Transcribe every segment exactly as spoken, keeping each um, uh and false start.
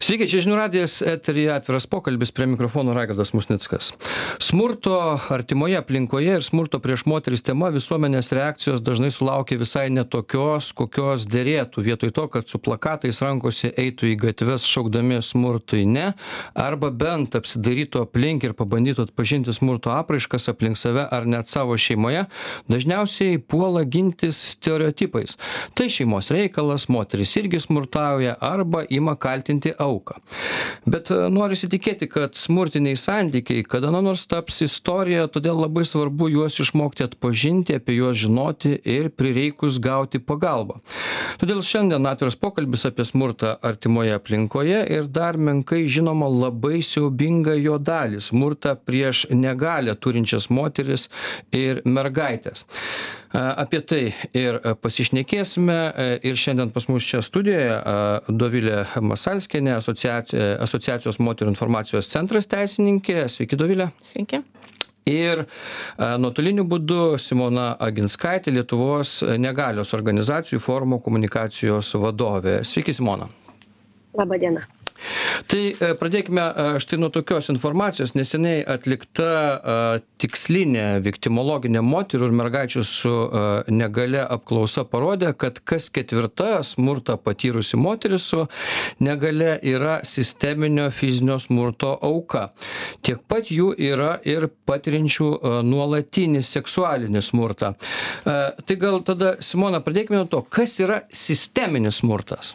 Sveiki, čia žinių radijas, eteryje atviras pokalbis, prie mikrofono Raigardas Musnickas. Smurto artimoje aplinkoje ir smurto prieš moteris tema visuomenės reakcijos dažnai sulaukia visai netokios, kokios dėrėtų, vietoj to, kad su plakatais rankose eitų į gatves šaukdami smurtui ne, arba bent apsidairytų aplink ir pabandytų atpažinti smurto apraiškas aplink save ar net savo šeimoje, dažniausiai puola gintis stereotipais. Tai šeimos reikalas, moteris irgi smurtauja arba ima kaltinti auką. Bet norisi tikėti, kad smurtiniai santykiai kada nors taps istorija, todėl labai svarbu juos išmokti atpažinti, apie juos žinoti ir prireikus gauti pagalbą. Todėl šiandien atviras pokalbis apie smurtą artimoje aplinkoje ir dar menkai žinoma labai siaubinga jo dalį - smurtą prieš negalią turinčias moteris ir mergaitės. Apie tai ir pasišnekėsime ir šiandien pas mus čia studijoje Dovilė Masalskienė, asociacija, asociacijos moterų informacijos centras teisininkė. Sveiki, Dovilė. Sveiki. Ir nuotoliniu būdu Simona Aginskaitė, Lietuvos negalios organizacijų forumo komunikacijos vadovė. Sveiki, Simona. Labą dieną. Tai pradėkime štai nuo tokios informacijos. Neseniai atlikta tikslinė viktimologinė moterų ir mergaičių su negale apklausa parodė, kad kas ketvirta smurtą patyrusi moteris su negale yra sisteminio fizinio smurto auka. Tiek pat jų yra ir patiriančių nuolatinį seksualinį smurtą. Tai gal tada, Simona, pradėkime nuo to, kas yra sisteminis smurtas?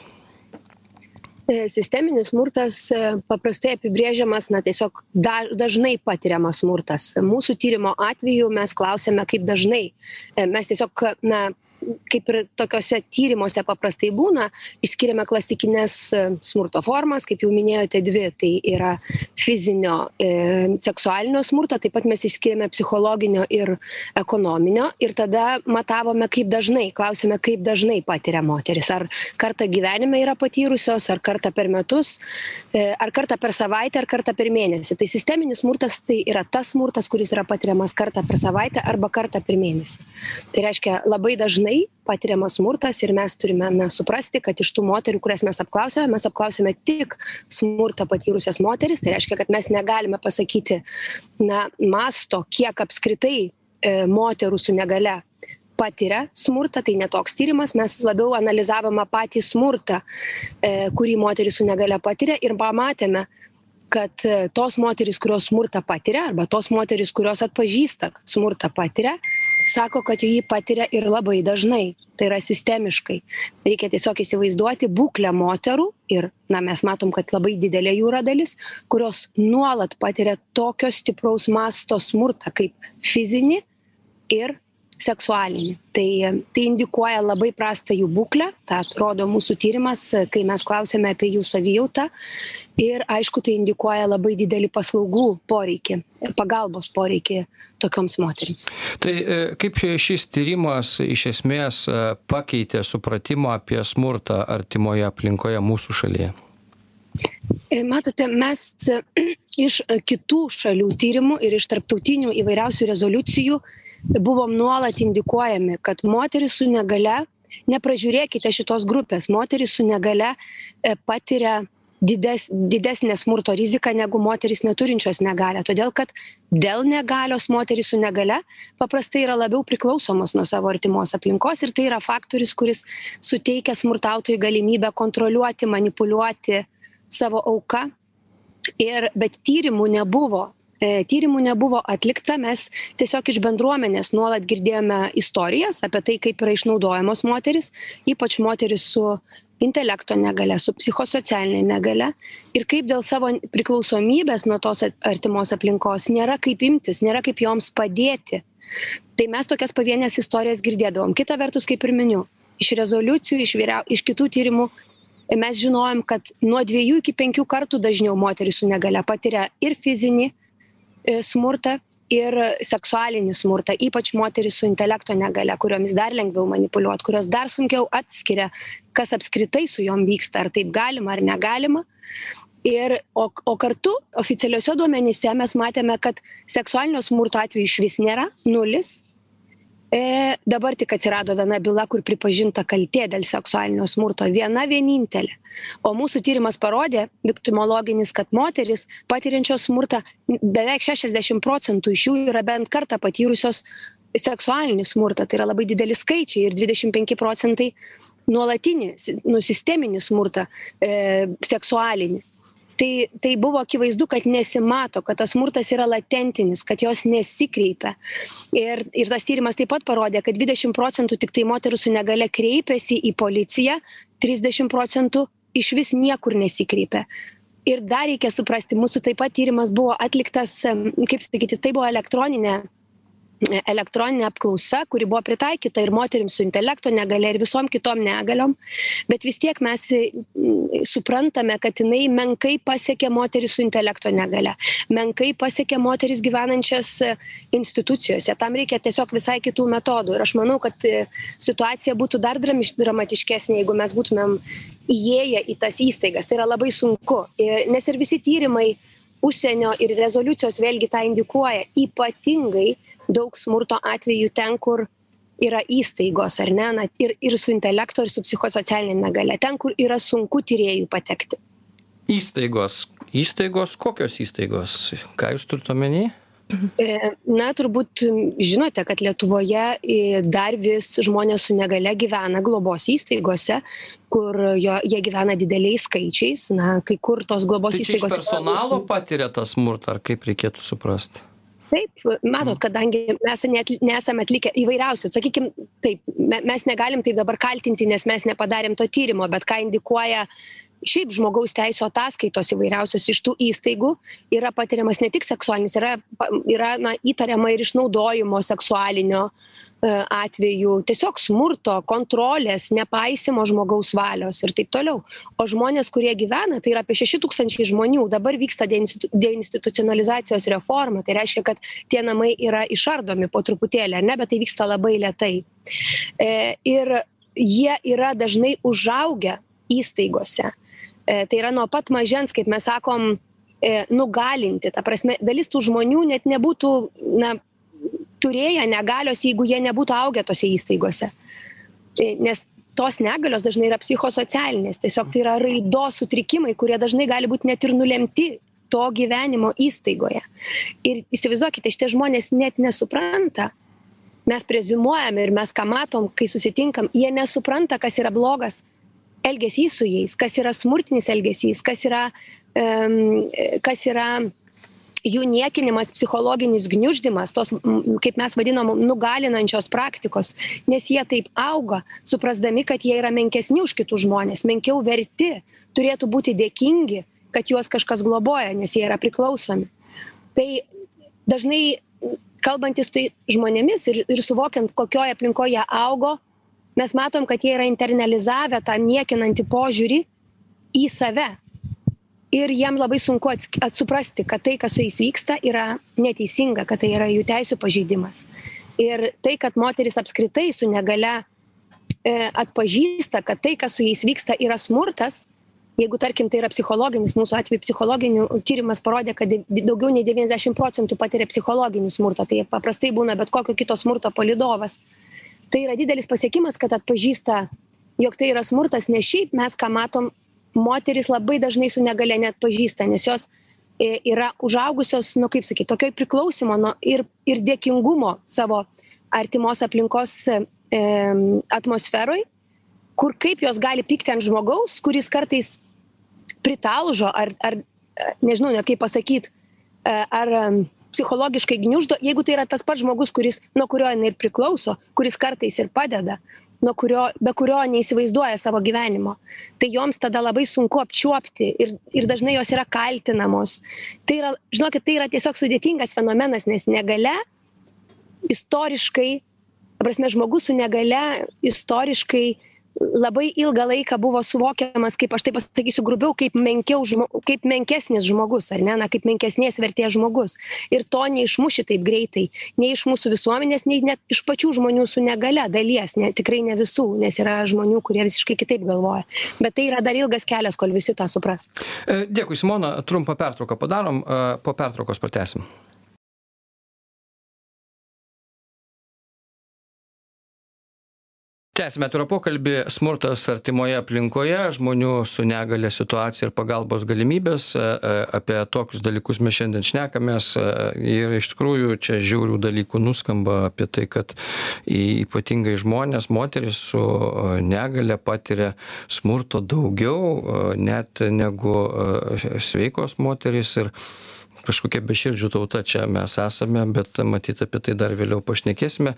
Sisteminis smurtas paprastai apibrėžiamas, na, tiesiog dažnai patiriamas smurtas. Mūsų tyrimo atveju mes klausėme, kaip dažnai. Mes tiesiog, na, kaip ir tokiuose tyrimuose paprastai būna, išskiriame klasikinės smurto formas, kaip jau minėjote, dvi. Tai yra fizinio, e, seksualinio smurto, taip pat mes išskiriame psichologinio ir ekonominio. Ir tada matavome, kaip dažnai, klausėme, kaip dažnai patiria moteris. Ar kartą gyvenime yra patyrusios, ar kartą per metus, e, ar kartą per savaitę, ar kartą per mėnesį. Tai sisteminis smurtas tai yra tas smurtas, kuris yra patiriamas kartą per savaitę arba kartą per mėnesį. Tai reiškia labai dažnai patiriamas smurtas ir mes turime na, suprasti, kad iš tų moterių, kurias mes apklausėme, mes apklausėme tik smurtą patyrusias moteris. Tai reiškia, kad mes negalime pasakyti na, masto, kiek apskritai e, moterų su negale patiria smurtą. Tai netoks tyrimas, mes labiau analizavome patį smurtą, e, kurį moteris su negale patiria ir pamatėme, kad tos moterys, kurios smurtą patiria, arba tos moterys, kurios atpažįsta, kad smurtą patiria, sako, kad jį patiria ir labai dažnai. Tai yra sistemiškai. Reikia tiesiog įsivaizduoti būklę moterų ir, na, mes matom, kad labai didelė jų yra dalis, kurios nuolat patiria tokio stipraus masto smurtą kaip fizinį ir seksualinį. Tai, tai indikuoja labai prastą jų būklę, tą rodo mūsų tyrimas, kai mes klausėme apie jų savijautą. Ir aišku, tai indikuoja labai didelį paslaugų poreikį, pagalbos poreikį tokioms moterims. Tai kaip šis tyrimas iš esmės pakeitė supratimą apie smurtą artimoje aplinkoje mūsų šalyje? Matote, mes iš kitų šalių tyrimų ir iš tarptautinių įvairiausių rezoliucijų buvom nuolat indikuojami, kad moteris su negale, nepražiūrėkite šitos grupės, moteris su negale patiria dides, didesnę smurto riziką negu moteris neturinčios negalę. Todėl, kad dėl negalios moteris su negale paprastai yra labiau priklausomos nuo savo artimos aplinkos ir tai yra faktorius, kuris suteikia smurtautojui galimybę kontroliuoti, manipuliuoti savo auką. Ir, bet tyrimų nebuvo. Tyrimų nebuvo atlikta, mes tiesiog iš bendruomenės nuolat girdėjome istorijas apie tai, kaip yra išnaudojamos moteris, ypač moteris su intelekto negale, su psichosocialinė negale ir kaip dėl savo priklausomybės nuo tos artimos aplinkos nėra kaip imtis, nėra kaip joms padėti. Tai mes tokias pavienės istorijas girdėdavom. Kita vertus, kaip ir miniu, iš rezoliucijų, iš, vyriau, iš kitų tyrimų mes žinojom, kad nuo dviejų iki penkių kartų dažniau moteris su negale patiria ir fizinį smurtą ir seksualinį smurtą, ypač moteris su intelekto negale, kuriomis dar lengviau manipuliuoti, kurios dar sunkiau atskiria, kas apskritai su jom vyksta, ar taip galima, ar negalima. Ir, o, o kartu oficialiuose duomenyse mes matėme, kad seksualinio smurto atveju iš vis nėra, nulis. E, dabar tik atsirado viena byla, kur pripažinta kaltė dėl seksualinio smurto. Viena vienintelė. O mūsų tyrimas parodė, viktimologinis, kad moteris patiriančios smurtą, beveik šešiasdešimt procentų iš jų yra bent kartą patyrusios seksualinį smurtą. Tai yra labai dideli skaičiai ir dvidešimt penki procentai nuolatinį, nu, sisteminį smurtą, e, seksualinį. Tai, tai buvo akivaizdu, kad nesimato, kad tas smurtas yra latentinis, kad jos nesikreipia. Ir, ir tas tyrimas taip pat parodė, kad dvidešimt procentų tik tai moterų su negale kreipiasi į policiją, trisdešimt procentų iš vis niekur nesikreipia. Ir dar reikia suprasti, mūsų taip pat tyrimas buvo atliktas, kaip sakyti, tai buvo elektroninė elektroninė apklausa, kuri buvo pritaikyta ir moterims su intelekto negalia ir visom kitom negaliom, bet vis tiek mes suprantame, kad jinai menkai pasiekė moteris su intelekto negalia, menkai pasiekė moteris gyvenančias institucijose. Tam reikia tiesiog visai kitų metodų. Ir aš manau, kad situacija būtų dar dramatiškesnė, jeigu mes būtumėm įėję į tas įstaigas. Tai yra labai sunku, ir, nes ir visi tyrimai užsienio ir rezoliucijos vėlgi tą indikuoja, ypatingai daug smurto atvejų ten, kur yra įstaigos, ar ne, na, ir, ir su intelekto, ir su psichosocialinė negalia, ten, kur yra sunku tyrėjų patekti. Įstaigos. Įstaigos, kokios įstaigos? Ką jūs turite omeny? Na, turbūt žinote, kad Lietuvoje dar vis žmonės su negale gyvena globos įstaigose, kur jo, jie gyvena dideliais skaičiais, na, kai kur tos globos tai įstaigos... Tai iš personalo patiria tą smurtą, ar kaip reikėtų suprasti? Taip, matot, kadangi mes nesame atlikę įvairiausių, sakykim, taip, mes negalim taip dabar kaltinti, nes mes nepadarėm to tyrimo, bet ką indikuoja šiaip žmogaus teisų ataskaitos įvairiausios iš tų įstaigų, yra patiriamas ne tik seksualinis, yra, yra na, įtariama ir išnaudojimo seksualinio atveju, tiesiog smurto, kontrolės, nepaisimo žmogaus valios ir taip toliau. O žmonės, kurie gyvena, tai yra apie šeši tūkstančiai žmonių, dabar vyksta deinstitucionalizacijos reforma, tai reiškia, kad tie namai yra išardomi po truputėlį, ne, bet tai vyksta labai lėtai. Ir jie yra dažnai užaugę įstaigose. Tai yra nuo pat mažens, kaip mes sakom, nugalinti. Ta prasme, dalis tų žmonių net nebūtų, na, turėję negalios, jeigu jie nebūtų augę tose įstaigose. Nes tos negalios dažnai yra psichosocialinės, tiesiog tai yra raidos sutrikimai, kurie dažnai gali būti net ir nulemti to gyvenimo įstaigoje. Ir įsivaizduokite, šitie žmonės net nesupranta, mes preziumuojame ir mes ką matom, kai susitinkam, jie nesupranta, kas yra blogas elgesys su jais, kas yra smurtinis elgesys, kas yra, um, kas yra jų niekinimas, psichologinis gniuždymas, tos, kaip mes vadinam, nugalinančios praktikos, nes jie taip auga, suprasdami, kad jie yra menkesni už kitus žmonės, menkiau verti, turėtų būti dėkingi, kad juos kažkas globoja, nes jie yra priklausomi. Tai dažnai, kalbantis tai žmonėmis ir, ir suvokiant, kokioje aplinkoje augo, mes matom, kad jie yra internalizavę tą niekinantį požiūrį į save. Ir jiem labai sunku atsuprasti, kad tai, kas su jais vyksta, yra neteisinga, kad tai yra jų teisų pažeidimas. Ir tai, kad moteris apskritai su negale e, atpažįsta, kad tai, kas su jais vyksta, yra smurtas, jeigu, tarkim, tai yra psichologinis, mūsų atveju psichologinių tyrimas parodė, kad daugiau nei devyniasdešimt procentų patiria psichologinį smurtą, tai paprastai būna bet kokio kito smurto palydovas. Tai yra didelis pasiekimas, kad atpažįsta, jog tai yra smurtas, nes šiaip mes, ką matom, moteris labai dažnai su negale net pažįsta, nes jos yra užaugusios, nu kaip sakyti, tokioj priklausimo nu, ir, ir dėkingumo savo artimos aplinkos e, atmosferoj, kur kaip jos gali pykti ant žmogaus, kuris kartais pritalžo ar, ar nežinau net kaip pasakyti, ar psichologiškai gniuždo, jeigu tai yra tas pats žmogus, kuris, nuo kurio jinai ir priklauso, kuris kartais ir padeda, nuo kurio, be kurio neįsivaizduoja savo gyvenimo. Tai joms tada labai sunku apčiuopti ir, ir dažnai jos yra kaltinamos. Tai yra, žinokit, tai yra tiesiog sudėtingas fenomenas, nes negale istoriškai, prasme, žmogus su negale istoriškai labai ilgą laiką buvo suvokiamas, kaip aš taip pasakysiu grubiau, kaip, menkiau, kaip menkesnis žmogus, ar ne, na, kaip menkesnės vertės žmogus. Ir to neišmuši taip greitai, nei iš mūsų visuomenės, nei net iš pačių žmonių su negale dalies, ne, tikrai ne visų, nes yra žmonių, kurie visiškai kitaip galvoja. Bet tai yra dar ilgas kelias, kol visi tą supras. Dėkui, Simona, trumpą pertrauką padarom, po pertraukos pratęsim. Tęsime atvirą pokalbį. Smurtas artimoje aplinkoje, žmonių su negale situacija ir pagalbos galimybės. Apie tokius dalykus mes šiandien šnekamės. Ir iš tikrųjų čia žiaurių dalykų nuskamba apie tai, kad ypatingai žmonės, moteris su negale patiria smurto daugiau net negu sveikos moteris. Ir kažkokia beširdžių tauta čia mes esame, bet matyt apie tai dar vėliau pašnekėsime.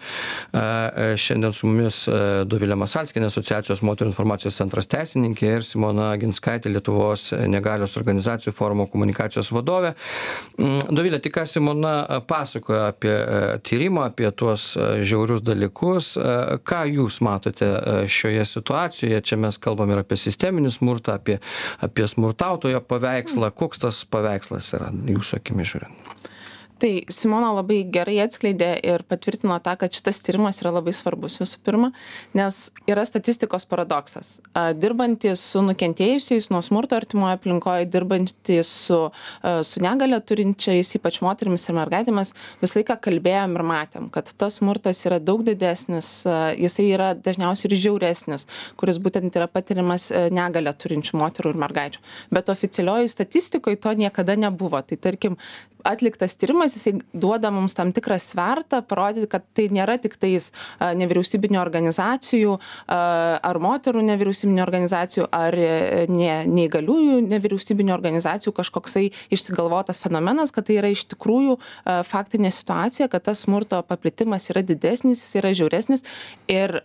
Šiandien su mumis Dovilė Masalskienė, Asociacijos moterų informacijos centras teisininkė, ir Simona Ginskaitė, Lietuvos negalios organizacijų forumo komunikacijos vadovė. Dovilė, tik ką Simona pasakojo apie tyrimą, apie tuos žiaurius dalykus. Ką jūs matote šioje situacijoje? Čia mes kalbam ir apie sisteminį smurtą, apie, apie smurtautojo paveikslą. Koks tas paveikslas yra jūsų akimis žiūrint? Tai Simona labai gerai atskleidė ir patvirtino tą, kad šitas tyrimas yra labai svarbus visų pirma, nes yra statistikos paradoksas. Dirbantys su nukentėjusiais nuo smurto artimoje aplinkoje, dirbantys su, su negale turinčiais, ypač moterimis ir mergaitėmis, visą laiką kalbėjom ir matėm, kad tas smurtas yra daug didesnis, jisai yra dažniausiai ir žiauresnis, kuris būtent yra patiriamas negalę turinčių moterų ir mergaičių. Bet oficialioji statistikoje to niekada nebuvo. Tai tarkim, atliktas tyrimas, jisai duoda mums tam tikrą svertą, parodyti, kad tai nėra tik tais nevyriausybinių organizacijų ar moterų nevyriausybinių organizacijų ar ne, neįgaliųjų nevyriausybinių organizacijų kažkoksai išsigalvotas fenomenas, kad tai yra iš tikrųjų faktinė situacija, kad tas smurto paplitimas yra didesnis, jis yra žiauresnis ir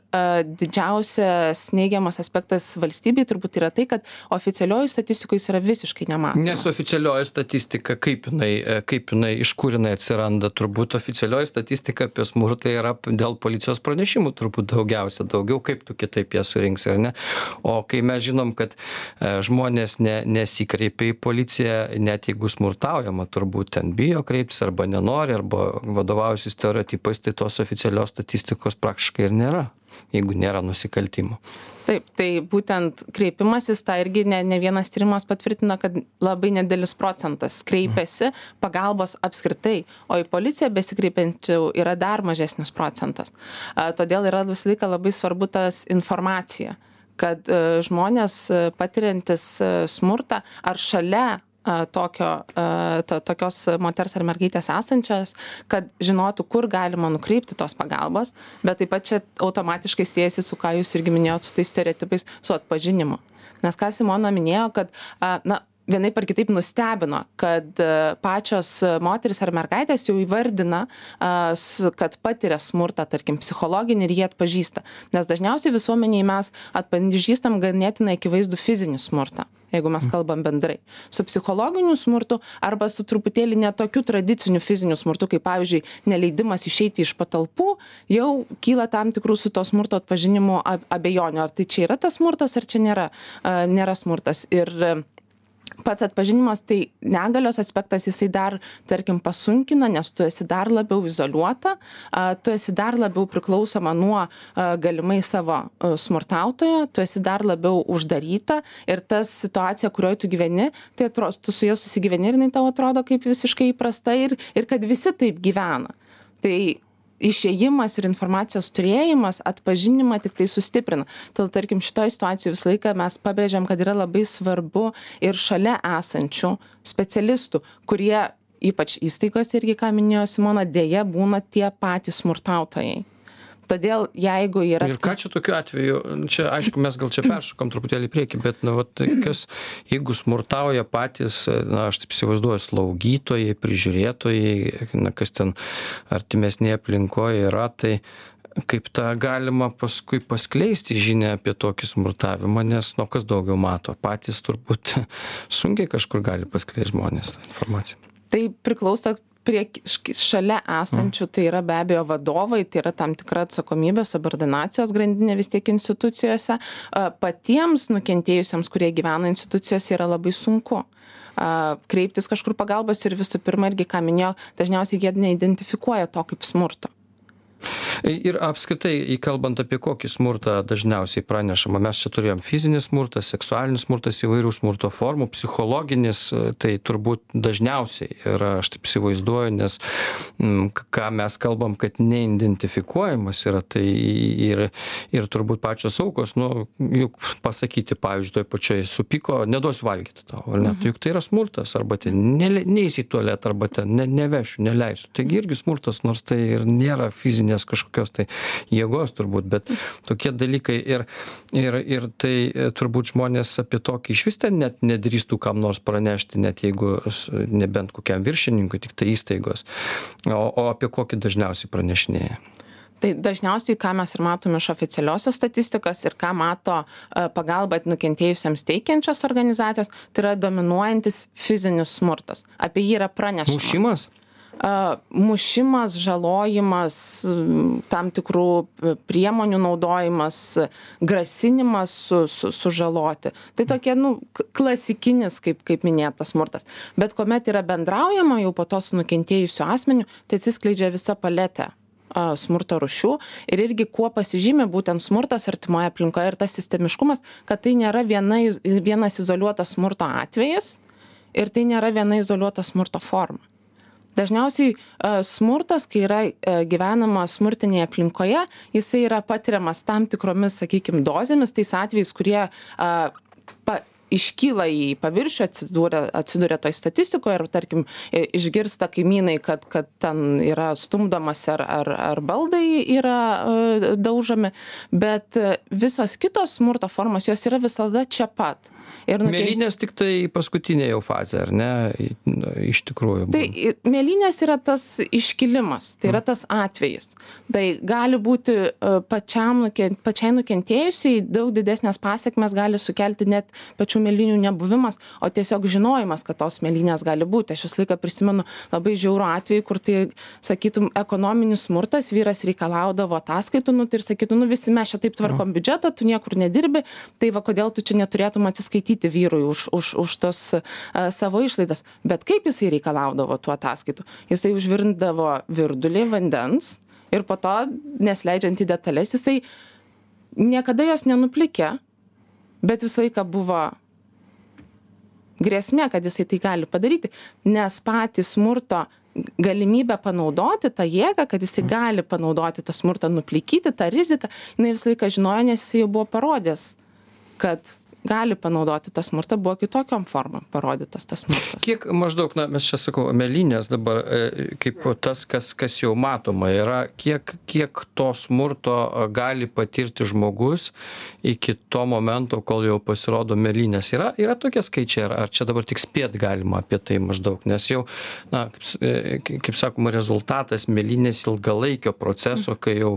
didžiausias neigiamas aspektas valstybei turbūt yra tai, kad oficialioji statistikoje jis yra visiškai nematomas. Nes oficialioji statistika, kaip jinai kaip jinai, iš kur jinai atsiranda, turbūt oficialioji statistika apie smurtą yra dėl policijos pranešimų turbūt daugiausia, daugiau kaip tu kitaip ją surinksi, ar ne? O kai mes žinom, kad žmonės ne, nesikreipia į policiją, net jeigu smurtaujama, turbūt ten bijo kreiptis arba nenori, arba vadovaujasi stereotipais, tai tos oficialios statistikos praktiškai ir nėra, jeigu nėra nusikaltimų. Taip, tai būtent kreipimasis, tai irgi ne, ne vienas tyrimas patvirtina, kad labai nedidelis procentas kreipiasi pagalbos apskritai, o į policiją besikreipiančių yra dar mažesnis procentas. A, todėl yra visą laiką labai svarbu tas informacija, kad a, žmonės patiriantis smurtą ar šalia tokio, to, tokios moters ar mergaitės esančios, kad žinotų, kur galima nukreipti tos pagalbos, bet taip pat čia automatiškai siejasi su, ką jūs irgi minėjot, su tais stereotipais, su atpažinimu. Nes ką Simona minėjo, kad, na, vienaip ar kitaip nustebino, kad pačios moteris ar mergaitės jau įvardina, kad patiria smurtą, tarkim, psichologinį ir jie atpažįsta. Nes dažniausiai visuomeniai mes atpažįstam ganėtinai akivaizdų fizinį smurtą, jeigu mes kalbam bendrai. Su psichologiniu smurtu arba su truputėlį netokiu tradiciniu fiziniu smurtu, kaip pavyzdžiui, neleidimas išeiti iš patalpų, jau kyla tam tikrų su to smurto atpažinimu abejonių. Ar tai čia yra tas smurtas, ar čia nėra, nėra smurtas. Ir pats atpažinimas, tai negalios aspektas jisai dar, tarkim, pasunkina, nes tu esi dar labiau izoliuota, tu esi dar labiau priklausoma nuo galimai savo smurtautojo, tu esi dar labiau uždaryta ir tas situacija, kurioje tu gyveni, tai atrodo, tu su ja susigyveni ir jinai tau atrodo kaip visiškai įprasta ir, ir kad visi taip gyvena. Tai išėjimas ir informacijos turėjimas atpažinimą tik tai sustiprina. Todėl, tarkim, šitoje situacijoje visą laiką mes pabrėžiam, kad yra labai svarbu ir šalia esančių specialistų, kurie, ypač įstaigos irgi, ką minėjo Simona, dėja būna tie patys smurtautojai. Todėl, jeigu yra... Ir ką čia tokiu atveju, čia aišku, mes gal čia peršokom truputėlį priekį, bet, na, vat, kas, jeigu smurtauja patys, na, aš taip įsivaizduoju, slaugytojai, prižiūrėtojai, na, kas ten artimesnėje aplinkoje yra, tai kaip tą galima paskui paskleisti žinią apie tokį smurtavimą, nes, nu, kas daugiau mato, patys turbūt sunkiai kažkur gali paskleisti žmonės tą informaciją. Tai priklauso prie šalia esančių, tai yra be abejo vadovai, tai yra tam tikra atsakomybė, subordinacijos grandinė vis tiek institucijose. Patiems nukentėjusiems, kurie gyvena institucijose, yra labai sunku kreiptis kažkur pagalbos ir visų pirma, irgi ką minėjo, dažniausiai jie neidentifikuoja to kaip smurto. Ir apskritai, kalbant apie kokį smurtą dažniausiai pranešama, mes čia turėjom fizinis smurtas, seksualinis smurtas, įvairių smurto formų, psichologinis, tai turbūt dažniausiai yra, aš taip įsivaizduoju, nes m, ką mes kalbam, kad neidentifikuojamas yra, tai ir, ir turbūt pačios aukos, nu, juk pasakyti, pavyzdžiui, toj pačioj supyko, neduosiu valgyti tau, ar ne, mhm. tai juk tai yra smurtas, arba ten neįs į tualetą, arba ten ne, nevešiu, neleisiu. Taigi irgi smurtas, nors tai ir nėra fizinės kažkokios tai jėgos turbūt, bet tokie dalykai ir, ir, ir tai turbūt žmonės apie tokį iš vis ten net nedrįstų kam nors pranešti, net jeigu nebent kokiam viršininkui, tik tai įstaigos. O, o apie kokį dažniausiai pranešinėja? Tai dažniausiai, ką mes ir matome iš oficialiosios statistikos ir ką mato pagalbą nukentėjusiems teikiančios organizacijos, tai yra dominuojantis fizinis smurtas. Apie jį yra pranešama. Mušimas? Mušimas, žalojimas, tam tikrų priemonių naudojimas, grasinimas su, su, sužaloti. Tai tokie, nu, klasikinis, kaip, kaip minėtas smurtas. Bet kuomet yra bendraujama jau po to su nukentėjusiu asmeniu, tai atsiskleidžia visa paletė smurto rūšių ir irgi kuo pasižymė būtent smurtas artimoje aplinkoje ir tas sistemiškumas, kad tai nėra viena, vienas izoliuotas smurto atvejis ir tai nėra viena izoliuota smurto forma. Dažniausiai smurtas, kai yra gyvenama smurtinėje aplinkoje, jisai yra patiriamas tam tikromis, sakykime, dozėmis, tais atvejais, kurie pa, iškyla į paviršių, atsidūrė, atsidūrė toj statistikoje ir, tarkim, išgirsta kaimynai, kad, kad ten yra stumdomas ar, ar, ar baldai yra daužomi, bet visos kitos smurto formos, jos yra visada čia pat. Nukent... Mėlynės tik tai paskutinė jau fazė, ar ne, iš tikrųjų? Tai mėlynės yra tas iškilimas, tai yra tas atvejis. Tai gali būti pačiam, pačiai nukentėjusiai daug didesnės pasiekmes gali sukelti net pačių mėlynių nebuvimas, o tiesiog žinojimas, kad tos mėlynės gali būti. Aš visą laiką prisimenu labai žiaurų atvejį, kur tai, sakytum, ekonominis smurtas, vyras reikalaudavo ataskaitų, nu, tai ir sakytų, nu visi mes čia taip tvarkom biudžetą, tu niekur nedirbi, tai va kodėl tu čia neturėtum atsiskaityti vyrui už, už, už tos uh, savo išlaidas. Bet kaip jisai reikalaudavo tų ataskaitų? Jisai užvirindavo virdulį vandens ir po to, nesleidžiant į detalės, jisai niekada jos nenuplikė, bet visą laiką buvo grėsmė, kad jisai tai gali padaryti, nes patys smurto galimybę panaudoti tą jėgą, kad jisai gali panaudoti tą smurtą, nuplikyti tą riziką, jinai visą laiką žinojo, nes jisai jau buvo parodęs, kad gali panaudoti tą smurtą, buvo kitokiom formom parodytas tas smurtas. Kiek maždaug, na, mes čia sakau, mėlynės dabar, kaip tas, kas, kas jau matoma yra, kiek, kiek to smurto gali patirti žmogus iki to momento, kol jau pasirodo mėlynės. Yra, yra tokie skaičiai, ar, ar čia dabar tik spėt galima apie tai maždaug, nes jau, na, kaip, kaip sakoma, rezultatas mėlynės ilgalaikio proceso, kai jau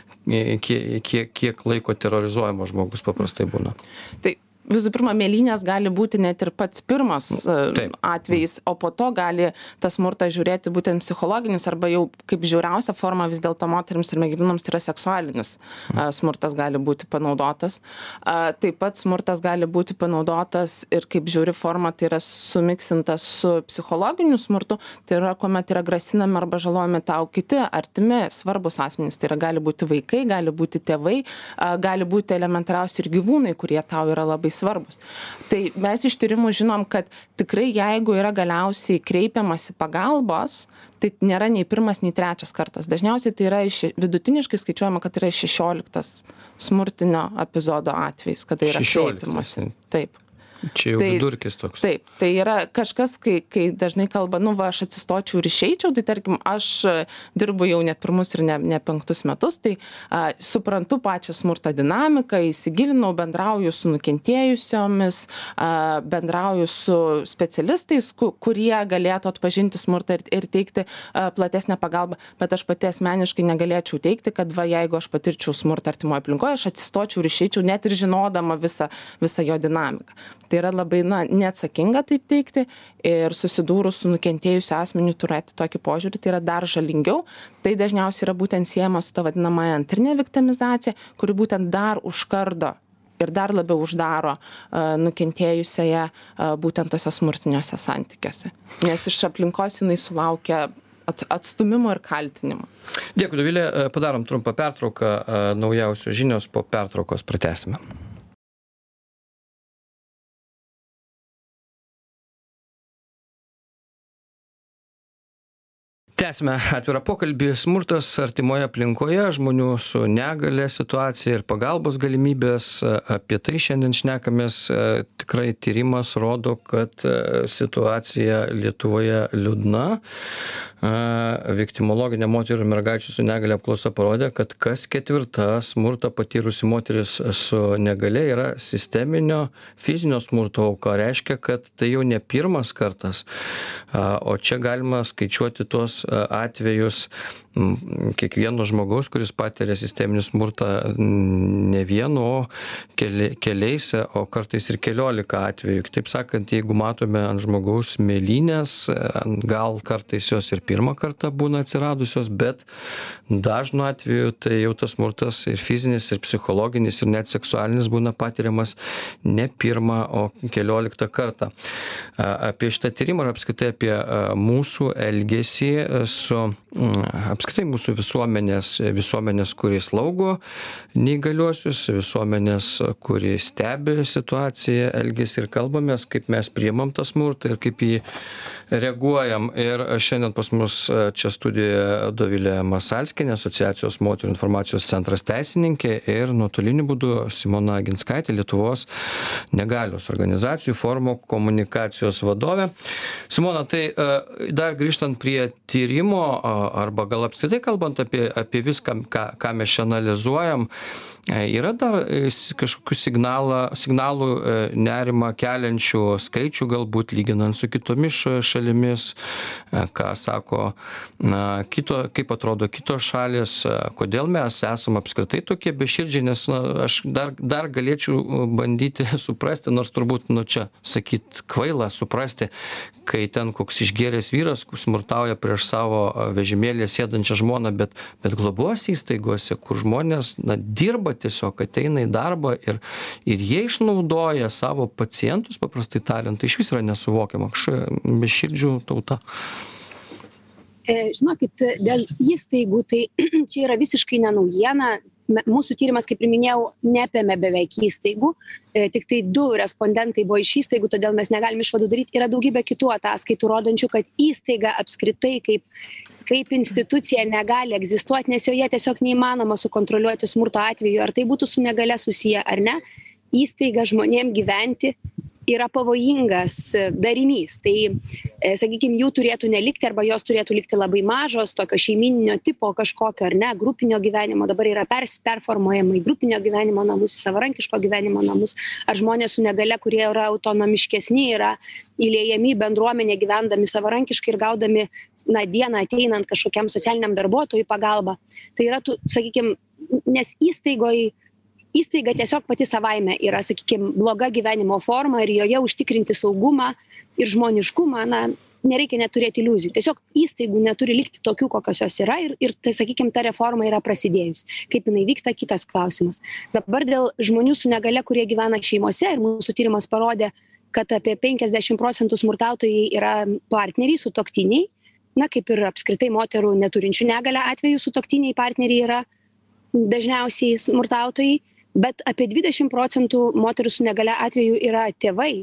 kiek, kiek, kiek laiko terrorizuojama žmogus paprastai būna. Tai visų pirma, mėlynės gali būti net ir pats pirmas Taip. atvejis, o po to gali tas smurtas žiūrėti būtent psichologinis arba jau kaip žiauriausia forma vis dėlto moterims ir merginoms tai yra seksualinis mm. smurtas gali būti panaudotas. Taip pat smurtas gali būti panaudotas ir kaip žiauri forma tai yra sumiksintas su psichologiniu smurtu, tai yra kuomet yra grasinami arba žalojami tau kiti artimi, svarbus asmenys, tai yra gali būti vaikai, gali būti tėvai, gali būti elementariausi ir gyvūnai, kurie tau yra labai svarbus. Tai mes iš tyrimų žinom, kad tikrai jeigu yra galiausiai kreipiamasi pagalbos, tai nėra nei pirmas, nei trečias kartas. Dažniausiai tai yra iš, vidutiniškai skaičiuojama, kad yra šešioliktas smurtinio epizodo atvejs, kada yra kreipiamasi. Taip. Čia jau tai, vidurkis toks. Taip, tai yra kažkas, kai, kai dažnai kalba, nu va, aš atsistočiau ir išeičiau, tai tarkim, aš dirbu jau ne pirmus ir ne, ne penktus metus, tai a, suprantu pačią smurto dinamiką, įsigilinau, bendrauju su nukentėjusiomis, a, bendrauju su specialistais, ku, kurie galėtų atpažinti smurtą ir, ir teikti a, platesnę pagalbą, bet aš pati asmeniškai negalėčiau teikti, kad va, jeigu aš patirčiau smurtą artimoje aplinkoje, aš atsistočiau ir išeičiau, net ir žinodama visą, visą jo dinamiką. Tai yra labai, na, neatsakinga taip teikti ir susidūrus su nukentėjusiu asmeniu turėti tokį požiūrį, tai yra dar žalingiau. Tai dažniausiai yra būtent siejama su ta vadinamąja antrinė viktimizacija, kuri būtent dar užkardo ir dar labiau uždaro uh, nukentėjusiąją uh, būtent tose smurtiniuose santykiuose. Nes iš aplinkos jinai sulaukia atstūmimo ir kaltinimo. Dėkui, Dovilė. Padarom trumpą pertrauką. Naujausios žinios, po pertraukos pratęsime. Tęsime atvirą pokalbį. Smurtas artimoje aplinkoje, žmonių su negale situacija ir pagalbos galimybės. Apie tai šiandien šnekamės. Tikrai tyrimas rodo, kad situacija Lietuvoje liūdna. Viktimologinė moterų ir mergaičių su negale apklausa parodė, kad kas ketvirta smurtą patyrusi moteris su negale yra sisteminio fizinio smurto auka. Reiškia, kad tai jau ne pirmas kartas, o čia galima skaičiuoti tuos atvejus kiekvieno žmogaus, kuris patiria sisteminį smurtą ne vienu, o keli, keliais, o kartais ir keliolika atvejų. Kitaip sakant, jeigu matome ant žmogaus mėlynės, gal kartais jos ir pirmą kartą būna atsiradusios, bet dažnu atveju tai jau tas smurtas ir fizinis, ir psichologinis, ir net seksualinis būna patiriamas ne pirmą, o kelioliktą kartą. Apie šitą tyrimą ir apskritai apie mūsų elgesį su apskritai mūsų visuomenės, visuomenės, kuris slaugo neįgaliuosius, visuomenės, kuri stebi situaciją, elgesį ir kalbamės, kaip mes priimam tą smurtą ir kaip jį reaguojam. Ir šiandien pas mus čia studijoje Dovilė Masalskienė, Asociacijos moterų informacijos centras teisininkė, ir nuotoliniu būdu Simona Ginskaitė, Lietuvos negalios organizacijų forumo komunikacijos vadovė. Simona, tai dar grįžtant prie tyrimo, arba gal apskritai kalbant apie, apie viską, ką, ką mes čia analizuojam, yra dar kažkokių signalą, signalų nerimą keliančių skaičių, galbūt lyginant su kitomis šalimis, ką sako, na, kito, kaip atrodo kitos šalis, kodėl mes esam apskritai tokie beširdžiai, nes na, aš dar, dar galėčiau bandyti suprasti, nors turbūt, nu čia sakyt, kvaila suprasti, kai ten koks išgėręs vyras smurtauja prieš savo vežimėlį sėdančią žmoną, bet, bet globos įstaigose, kur žmonės na, dirba tiesiog, ateina į darbą ir, ir jie išnaudoja savo pacientus, paprastai tariant, tai iš vis yra nesuvokiama, kažkokia beširdžių tauta. Žinokit, dėl įstaigų, tai čia yra visiškai nenaujiena. Mūsų tyrimas, kaip ir minėjau, neapėmė beveik įstaigų, tik tai du respondentai buvo iš įstaigų, todėl mes negalim išvadų daryti. Yra daugybė kitų ataskaitų, rodančių, kad įstaiga apskritai kaip, kaip institucija negali egzistuoti, nes joje tiesiog neįmanoma sukontroliuoti smurto atveju, ar tai būtų su negale susiję ar ne. Įstaiga žmonėm gyventi yra pavojingas darinys. Tai, sakykime, jų turėtų nelikti arba jos turėtų likti labai mažos, tokio šeimininio tipo kažkokio ar ne, grupinio gyvenimo, dabar yra pers, performuojama į grupinio gyvenimo namus, į savarankiško gyvenimo namus, ar žmonės su negale, kurie yra autonomiškesni, yra įliejami į bendruomenę gyvendami savarankiškai ir gaudami na, dieną ateinant kažkokiam socialiniam darbuotojui pagalbą. Tai yra, tu, sakykime, nes įstaigoje Įstaiga tiesiog pati savaime yra, sakykime, bloga gyvenimo forma ir joje užtikrinti saugumą ir žmoniškumą, na, nereikia neturėti iliuzijų. Tiesiog įstaigų neturi likti tokių, kokios jos yra ir, ir tai, sakykime, ta reforma yra prasidėjus. Kaip jinai vyksta, kitas klausimas. Dabar dėl žmonių su negale, kurie gyvena šeimose ir mūsų tyrimas parodė, kad apie penkiasdešimt procentų smurtautojai yra partneriai, sutuoktiniai, na, kaip ir apskritai moterų neturinčių negalę atveju sutuoktiniai partneriai yra dažniausiai smurtautojai. Bet apie dvidešimt procentų moterų su negale atveju yra tėvai.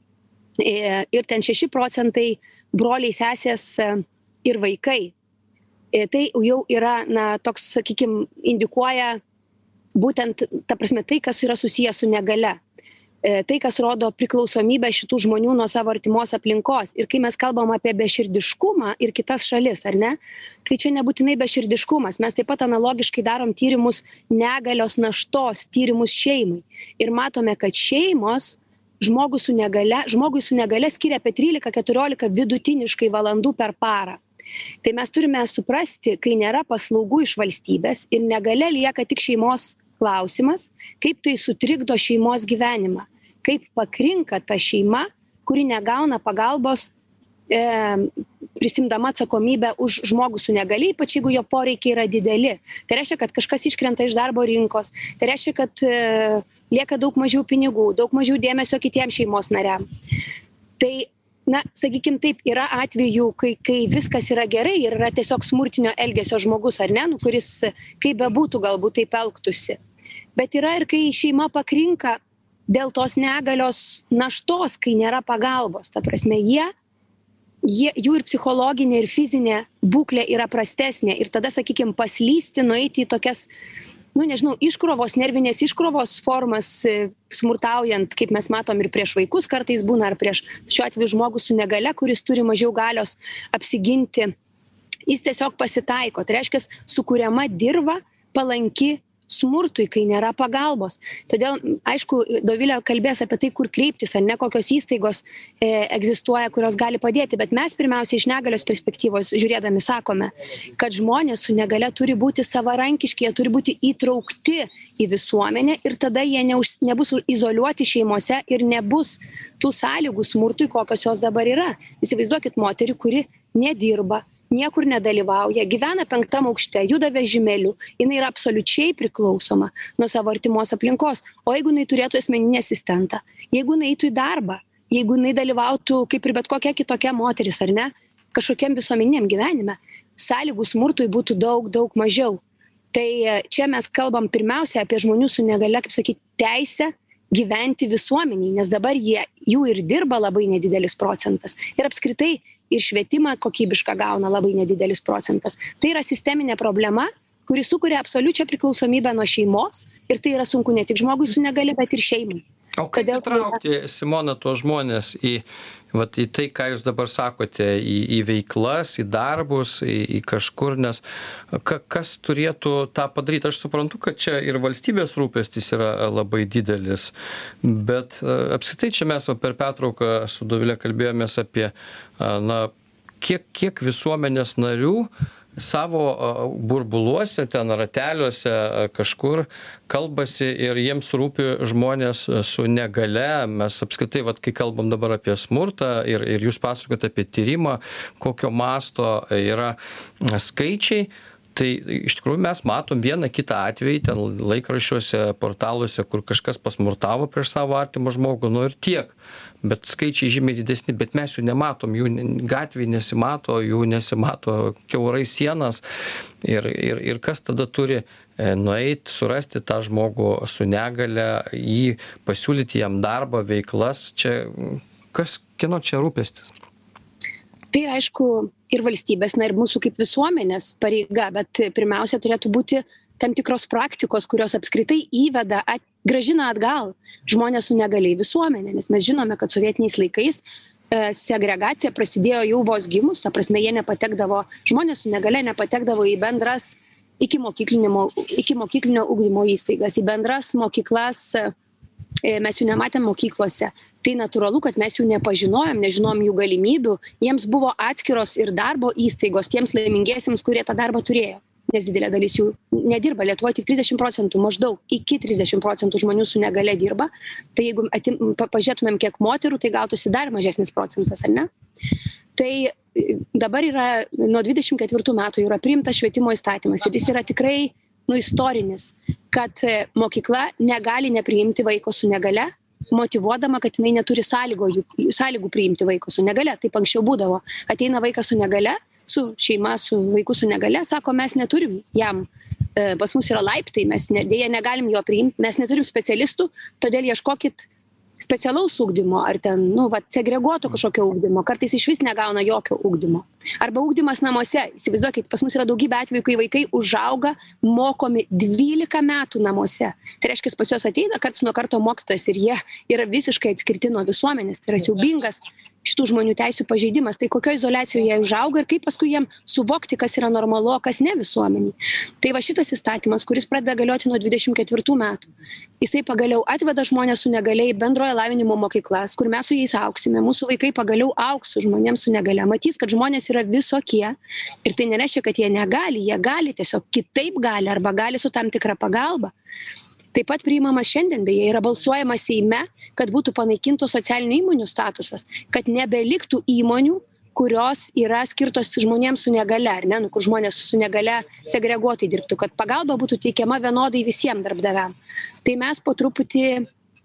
Ir ten šeši procentai broliai, sesės ir vaikai. Tai jau yra, na, toks, sakykime, indikuoja būtent, ta prasme, tai, kas yra susijęs su negale. Tai, kas rodo priklausomybę šitų žmonių nuo savo artimos aplinkos. Ir kai mes kalbam apie beširdiškumą ir kitas šalis, ar ne, tai čia nebūtinai beširdiškumas. Mes taip pat analogiškai darom tyrimus negalios naštos, tyrimus šeimai. Ir matome, kad šeimos žmogui su negale, žmogui su negale skiria apie trylika keturiolika vidutiniškai valandų per parą. Tai mes turime suprasti, kai nėra paslaugų iš valstybės ir negale lieka tik šeimos klausimas, kaip tai sutrikdo šeimos gyvenimą, kaip pakrinka ta šeima, kuri negauna pagalbos, e, prisimdama atsakomybę už žmogų su negali, ypač jeigu jo poreikiai yra dideli. Tai reiškia, kad kažkas iškrenta iš darbo rinkos, tai reiškia, kad e, lieka daug mažiau pinigų, daug mažiau dėmesio kitiems šeimos nariam. Tai na, sakykim taip, yra atvejų, kai, kai viskas yra gerai ir yra tiesiog smurtinio elgesio žmogus, ar ne, nu, kuris kaip bebūtų galbūt taip elgtųsi. Bet yra ir kai šeima pakrinka dėl tos negalios naštos, kai nėra pagalbos. Ta prasme, jie, jie, jų ir psichologinė, ir fizinė būklė yra prastesnė. Ir tada, sakykime, paslysti, nueiti į tokias, nu nežinau, iškrovos, nervinės iškrovos formas, smurtaujant, kaip mes matom ir prieš vaikus kartais būna, ar prieš šiuo atveju žmogus su negale, kuris turi mažiau galios apsiginti. Jis tiesiog pasitaiko. Tai reiškia, sukuriama dirva palanki smurtui, kai nėra pagalbos. Todėl, aišku, Dovilė kalbės apie tai, kur kreiptis, ar ne kokios įstaigos e, egzistuoja, kurios gali padėti, bet mes pirmiausia iš negalios perspektyvos žiūrėdami sakome, kad žmonės su negale turi būti savarankiški, jie turi būti įtraukti į visuomenę ir tada jie neuž, nebus izoliuoti šeimose ir nebus tų sąlygų smurtui, kokios jos dabar yra. Įsivaizduokit moterį, kuri nedirba, niekur nedalyvauja, gyvena penktam aukšte, juda vežimėliu, jinai yra absoliučiai priklausoma nuo savo artimos aplinkos. O jeigu jinai turėtų asmeninį asistentą, jeigu jinai eitų į darbą, jeigu jinai dalyvautų kaip ir bet kokia kitokia moteris, ar ne, kažkokiam visuomeniniam gyvenime, sąlygų smurtui būtų daug, daug mažiau. Tai čia mes kalbam pirmiausia apie žmonių su negale, kaip sakyti, teisę gyventi visuomeniai, nes dabar jie, jų ir dirba labai nedidelis procentas. Ir apskritai ir švietimą kokybišką gauna labai nedidelis procentas. Tai yra sisteminė problema, kuri sukuria absoliučią priklausomybę nuo šeimos ir tai yra sunku ne tik žmogui su negale, bet ir šeimai. O kaip Todėl, įtraukti, Simona, tuos žmonės į, vat, į tai, ką jūs dabar sakote, į, į veiklas, į darbus, į, į kažkur, nes ka, kas turėtų tą padaryti? Aš suprantu, kad čia ir valstybės rūpestis yra labai didelis, bet apskritai čia mes per pertrauką su Dovile kalbėjomės apie, na, kiek, kiek visuomenės narių savo burbuluose, ten rateliuose kažkur kalbasi ir jiems rūpi žmonės su negale. Mes apskritai, vat, kai kalbam dabar apie smurtą ir, ir jūs pasakojate apie tyrimą, kokio masto yra skaičiai, tai iš tikrųjų mes matom vieną kitą atvejį ten laikraščiuose, portaluose, kur kažkas pasmurtavo prieš savo artimą žmogų, nu ir tiek. Bet skaičiai žymiai didesni, bet mes jų nematom, jų gatvėje nesimato, jų nesimato kiaurai sienas. Ir, ir, ir kas tada turi nueiti, surasti tą žmogų su negale, jį pasiūlyti jam darbą, veiklas, čia kas, kieno čia rūpestis? Tai aišku ir valstybės, na ir mūsų kaip visuomenės pareiga, bet pirmiausia turėtų būti tam tikros praktikos, kurios apskritai įveda, at, grąžina atgal žmonės su negaliai visuomenė, nes mes žinome, kad sovietiniais laikais e, segregacija prasidėjo jau vos gimus, ta prasme jie nepatekdavo, žmonės su negale nepatekdavo į bendras iki mokyklinio, iki mokyklinio ugdymo įstaigas, į bendras mokyklas, e, mes jų nematėm mokyklose. Tai natūralu, kad mes jų nepažinojom, nežinom jų galimybių, jiems buvo atskiros ir darbo įstaigos tiems laimingiesiems, kurie tą darbą turėjo. Nes didelė dalis jų nedirba. Lietuvoje tik trisdešimt procentų, maždaug iki trisdešimt procentų žmonių su negale dirba. Tai jeigu atim, pažiūrėtumėm, kiek moterų, tai gautųsi dar mažesnis procentas, ar ne? Tai dabar yra, nuo dvidešimt ketvirtų metų yra priimtas švietimo įstatymas ir jis yra tikrai, nu, istorinis, kad mokykla negali nepriimti vaiko su negale, motyvuodama, kad jinai neturi sąlygų, sąlygų priimti vaiko su negale. Taip anksčiau būdavo. Ateina vaikas su negale, su šeima, su vaiku su negale, sako, mes neturim jam, e, pas mus yra laiptai, mes ne, dėja negalim jo priimti, mes neturim specialistų, todėl ieškokit specialaus ugdymo, ar ten, nu, va, segreguoto kažkokio ugdymo, kartais iš vis negauna jokio ugdymo. Arba ugdymas namuose. Įsivaizduokit, pas mus yra daugybė atvejų, kai vaikai užauga mokomi dvylika metų namuose. Tai reiškia, pas juos ateina karts nuo karto mokytojas ir jie yra visiškai atskirti nuo visuomenės. Tai yra siaubingas šitų žmonių teisių pažeidimas. Tai kokio izoliacijoje jie užauga ir kaip paskui jiem suvokti, kas yra normalu, o kas ne visuomeniai. Tai va šitas įstatymas, kuris pradeda galioti nuo dvidešimt ketvirtų metų, jisai pagaliau atveda žmonės su negale į bendrojo lavinimo mokyklas, kur mes su jais auksime. Mūsų vaikai pagaliau augs su žmonėms su negale. Matys, kad žmonės yra visokie ir tai nereiškia, kad jie negali, jie gali, tiesiog kitaip gali arba gali su tam tikra pagalba. Taip pat priimamas šiandien, beje, yra balsuojama Seime, kad būtų panaikintos socialinių įmonių statusas, kad nebeliktų įmonių, kurios yra skirtos žmonėms su negale, ar ne, nu, kur žmonės su negale segreguotai dirbtų, kad pagalba būtų teikiama vienodai visiems darbdaviam. Tai mes po truputį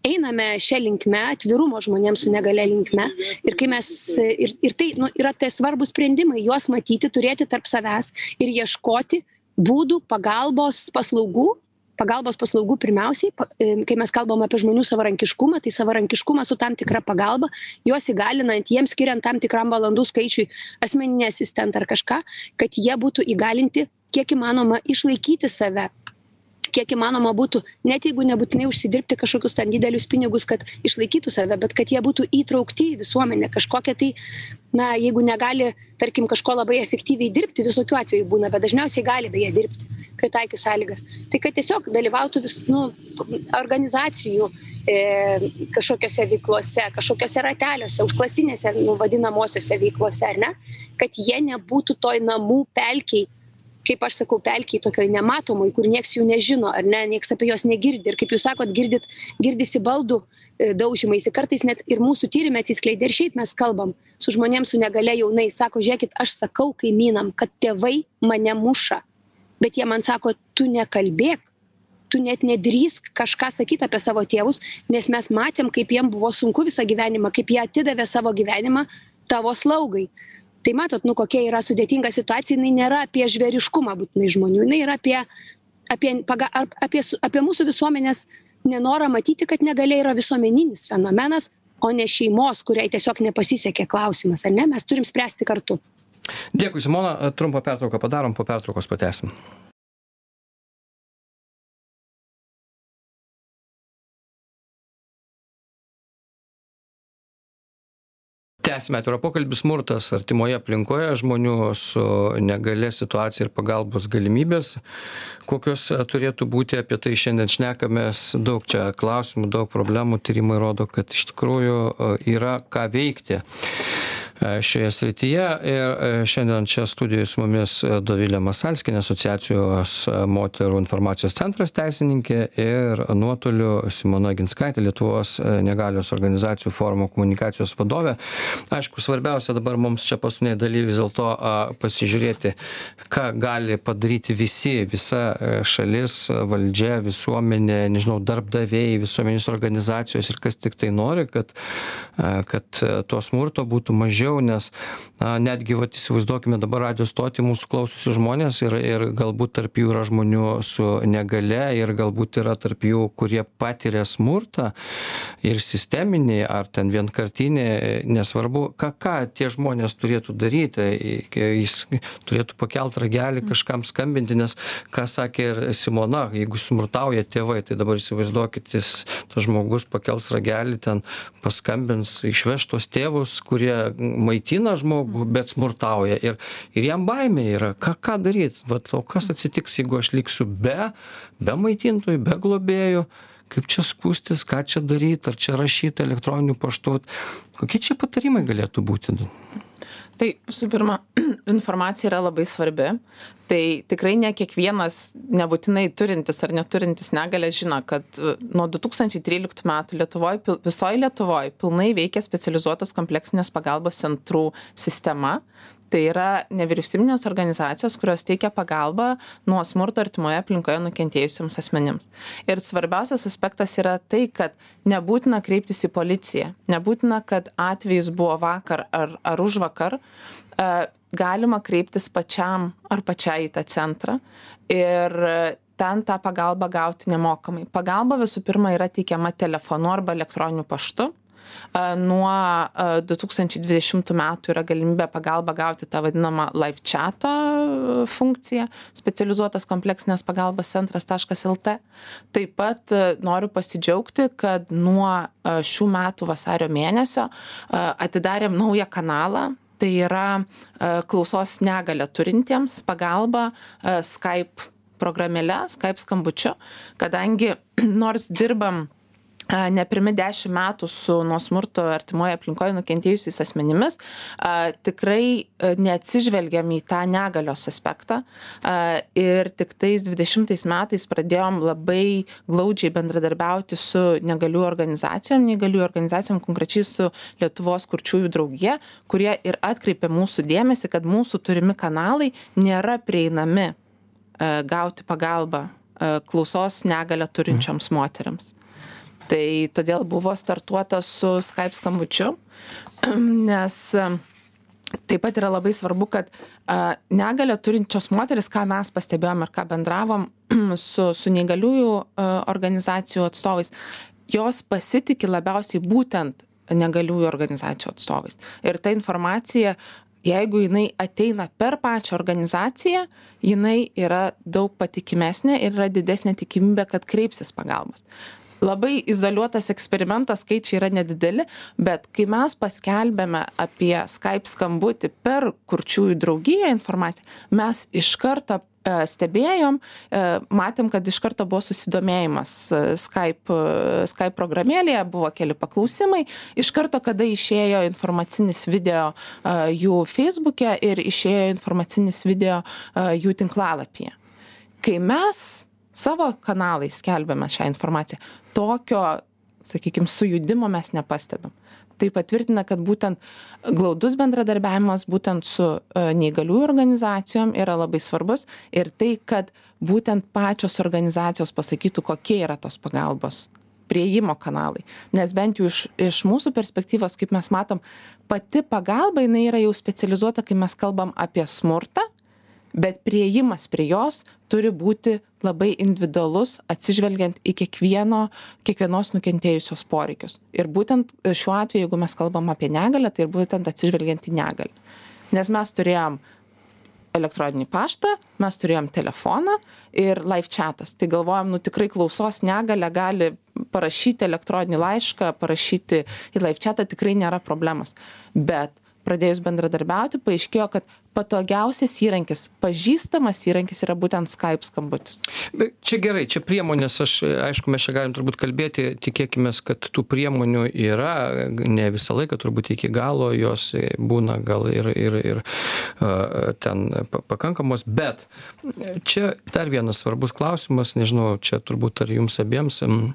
einame šią linkme, atvirumo žmonėms su negale linkme. Ir kai mes, ir, ir tai nu, yra tai svarbus sprendimai, juos matyti, turėti tarp savęs ir ieškoti būdų, pagalbos, paslaugų, pagalbos paslaugų pirmiausiai, kai mes kalbam apie žmonių savarankiškumą, tai savarankiškumą su tam tikra pagalba, juos įgalinant, jiems skiriant tam tikram valandų skaičiui asmeninį asistentą ar kažką, kad jie būtų įgalinti, kiek įmanoma, išlaikyti save. Kiek įmanoma būtų, net jeigu nebūtinai užsidirbti kažkokius ten didelius pinigus, kad išlaikytų save, bet kad jie būtų įtraukti į visuomenę kažkokią tai, na, jeigu negali, tarkim, kažko labai efektyviai dirbti, visokių atvejų būna, bet dažniausiai gali beje dirbti, pritaikius sąlygas. Tai kad tiesiog dalyvautų vis, nu, organizacijų e, kažkokiose veiklose, kažkokiose rateliuose, užklasinėse, nu, vadinamosiose veiklose, ar ne, kad jie nebūtų toj namų pelkiai, kaip aš sakau, pelkiai tokioj nematomoj, kur nieks jų nežino, ar ne, nieks apie jos negirdi. Ir kaip jūs sakot, girdit, girdisi baldų daužymaisi. Kartais net ir mūsų tyrime atsiskleidė, ir šiaip mes kalbam su žmonėms su negale jaunai. Sako, žiūrėkit, aš sakau kaimynam, kad tėvai mane muša. Bet jie man sako, tu nekalbėk, tu net nedrįsk kažką sakyti apie savo tėvus, nes mes matėm, kaip jiem buvo sunku visą gyvenimą, kaip jie atidavė savo gyvenimą tavo slaugai. Tai matot, nu kokia yra sudėtinga situacija, jinai nėra apie žvėriškumą būtinai žmonių, jinai yra apie, apie, apie, apie mūsų visuomenės nenorą matyti, kad negalia yra visuomeninis fenomenas, o ne šeimos, kuriai tiesiog nepasisekė klausimas, ar ne? Mes turim spręsti kartu. Dėkui, Simona, trumpą pertrauką padarom, po pertraukos pratęsim. Tęsime atvirą pokalbį. Smurtas artimoje aplinkoje, žmonių su negalia situacija ir pagalbos galimybės. Kokios turėtų būti, apie tai šiandien šnekamės. Daug čia klausimų, daug problemų. Tyrimai rodo, kad iš tikrųjų yra ką veikti šioje srityje. Ir šiandien čia studijoje su mumis Dovilė Masalskienė, Asociacijos moterų informacijos centras teisininkė, ir nuotoliu Simona Ginskaitė, Lietuvos negalios organizacijų forumo komunikacijos vadovė. Aišku, svarbiausia dabar mums čia paskutiniai daly vis dėlto pasižiūrėti, ką gali padaryti visi, visa šalis, valdžia, visuomenė, nežinau, darbdaviai, visuomenės organizacijos ir kas tik tai nori, kad, kad to smurto būtų mažiau, nes na, netgi vat, įsivaizduokime dabar radio stotį mūsų klausosi žmonės ir, ir galbūt tarp jų yra žmonių su negale ir galbūt yra tarp jų, kurie patiria smurtą ir sisteminį ar ten vienkartinį, nesvarbu, ką, ką tie žmonės turėtų daryti. Jis turėtų pakelt ragelį, kažkam skambinti, nes, ką sakė ir Simona, jeigu smurtauja tėvai, tai dabar įsivaizduokit, jis, tas žmogus pakels ragelį, ten paskambins, išveš tos tėvus, kurie maitina žmogų, bet smurtauja. Ir, ir jam baimė yra, ką, ką daryti. Vat, o kas atsitiks, jeigu aš liksiu be, be maitintojų, be globėjų, kaip čia skūstis, ką čia daryti, ar čia rašyti elektroniniu paštu. Kokie čia patarimai galėtų būti? Tai visų pirma, informacija yra labai svarbi. Tai tikrai ne kiekvienas nebūtinai turintis ar neturintis negalę žino, kad nuo du tūkstančiai tryliktų metų Lietuvoj, visoje Lietuvoje pilnai veikia specializuotos kompleksinės pagalbos centrų sistema. Tai yra nevyriausybinės organizacijos, kurios teikia pagalbą nuo smurto artimoje aplinkoje nukentėjusiems asmenims. Ir svarbiausias aspektas yra tai, kad nebūtina kreiptis į policiją, nebūtina, kad atvejis buvo vakar ar, ar už vakar, galima kreiptis pačiam ar pačiai į tą centrą ir ten tą pagalbą gauti nemokamai. Pagalba visų pirma yra teikiama telefonu arba elektroniniu paštu. Nuo du tūkstančiai dvidešimtų metų yra galimybė pagalbą gauti tą vadinamą live chato funkciją, specializuotas kompleksinės pagalbos centras taškas el te. Taip pat noriu pasidžiaugti, kad nuo šių metų vasario mėnesio atidarėm naują kanalą. Tai yra klausos negalią turintiems pagalba Skype programėle, Skype skambučiu, kadangi nors dirbam ne pirmi dešimt metų su nuo smurto artimoje aplinkoje nukentėjusiais asmenimis, a, tikrai neatsižvelgiam į tą negalios aspektą a, ir tik tais dvidešimtais metais pradėjom labai glaudžiai bendradarbiauti su negalių organizacijom, negalių organizacijom konkrečiai su Lietuvos kurčiųjų draugija, kurie ir atkreipė mūsų dėmesį, kad mūsų turimi kanalai nėra prieinami a, gauti pagalbą a, klausos negalią turinčioms moteriams. Tai todėl buvo startuota su Skype skambučiu, nes taip pat yra labai svarbu, kad a, negalią turinčios moteris, ką mes pastebėjom ir ką bendravom su, su neįgaliųjų a, organizacijų atstovais, jos pasitikė labiausiai būtent negaliųjų organizacijų atstovais. Ir ta informacija, jeigu jinai ateina per pačią organizaciją, jinai yra daug patikimesnė ir yra didesnė tikimybė, kad kreipsis pagalbos. Labai izoliuotas eksperimentas, skaičiai yra nedideli, bet kai mes paskelbėme apie Skype skambutį per kurčiųjų draugiją informaciją, mes iš karto stebėjom, matėm, kad iš karto buvo susidomėjimas Skype, Skype programėlėje, buvo keli paklausimai, iš karto, kada išėjo informacinis video jų Facebook'e ir išėjo informacinis video jų tinklalapyje. Kai mes savo kanalais skelbėme šią informaciją, tokio, sakykime, sujudimo mes nepastebim. Tai patvirtina, kad būtent glaudus bendradarbiavimas būtent su neįgaliųjų organizacijom yra labai svarbus ir tai, kad būtent pačios organizacijos pasakytų, kokie yra tos pagalbos prieimo kanalai. Nes bent jau iš, iš mūsų perspektyvos, kaip mes matom, pati pagalba jinai yra jau specializuota, kai mes kalbam apie smurtą, bet prieimas prie jos turi būti labai individualus, atsižvelgiant į kiekvieno, kiekvienos nukentėjusios poreikius. Ir būtent šiuo atveju, jeigu mes kalbam apie negalią, tai ir būtent atsižvelgiant į negalę. Nes mes turėjom elektroninį paštą, mes turėjom telefoną ir live chatas. Tai galvojam, nu tikrai klausos negalę gali parašyti elektroninį laišką, parašyti į live chatą, tikrai nėra problemos. Bet pradėjus bendradarbiauti, paaiškėjo, kad patogiausias įrankis, pažįstamas įrankis yra būtent Skype skambutis. Bet čia gerai, čia priemonės, aš, aišku, mes čia galim turbūt kalbėti, tikėkime, kad tų priemonių yra, ne visą laiką turbūt iki galo, jos būna gal ir, ir, ir uh, ten pakankamos, bet čia dar vienas svarbus klausimas, nežinau, čia turbūt ar jums abiems, um,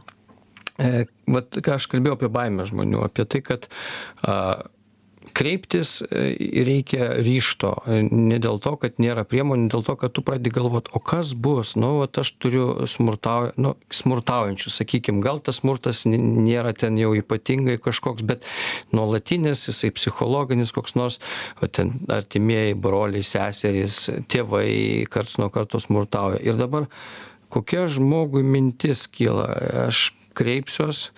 e, vat, ką aš kalbėjau apie baimę žmonių, apie tai, kad uh, kreiptis reikia ryžto, ne dėl to, kad nėra priemonių, dėl to, kad tu pradedi galvoti, o kas bus, nu, vat aš turiu smurtau, nu, smurtaujančių, sakykime, gal tas smurtas nėra ten jau ypatingai kažkoks, bet nuolatinis, jisai psichologinis koks nors, o ten artimieji, broliai, seserys, tėvai karts nuo karto smurtauja. Ir dabar kokia žmogui mintis kyla, aš kreipsiuos,